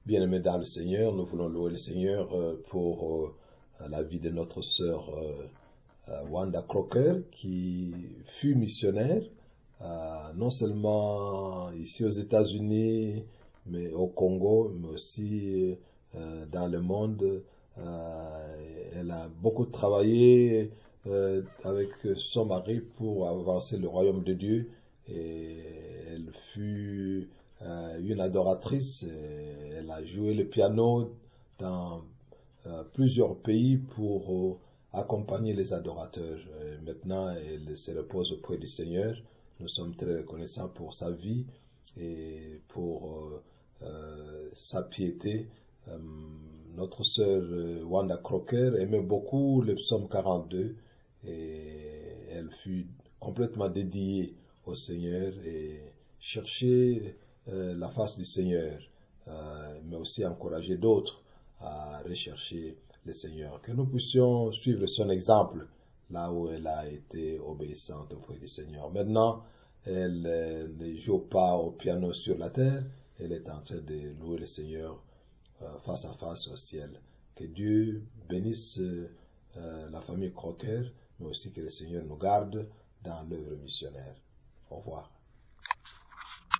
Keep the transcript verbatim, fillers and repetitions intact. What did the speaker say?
Bien-aimés dans le Seigneur, nous voulons louer le Seigneur euh, pour euh, la vie de notre sœur euh, euh, Wanda Crocker, qui fut missionnaire, euh, non seulement ici aux États-Unis, mais au Congo, mais aussi euh, dans le monde. Euh, elle a beaucoup travaillé euh, avec son mari pour avancer le royaume de Dieu, et elle fut euh, une adoratrice. Elle a joué le piano dans euh, plusieurs pays pour euh, accompagner les adorateurs. Euh, maintenant, elle se repose auprès du Seigneur. Nous sommes très reconnaissants pour sa vie et pour euh, euh, sa piété. Euh, notre sœur euh, Wanda Crocker aimait beaucoup le psaume quarante-deux, et elle fut complètement dédiée au Seigneur et cherchait euh, la face du Seigneur, euh, mais aussi encourager d'autres à rechercher le Seigneur. Que nous puissions suivre son exemple là où elle a été obéissante auprès du Seigneur. Maintenant, elle euh, ne joue pas au piano sur la terre, elle est en train de louer le Seigneur euh, face à face au ciel. Que Dieu bénisse euh, la famille Crocker, mais aussi que le Seigneur nous garde dans l'œuvre missionnaire. Au revoir.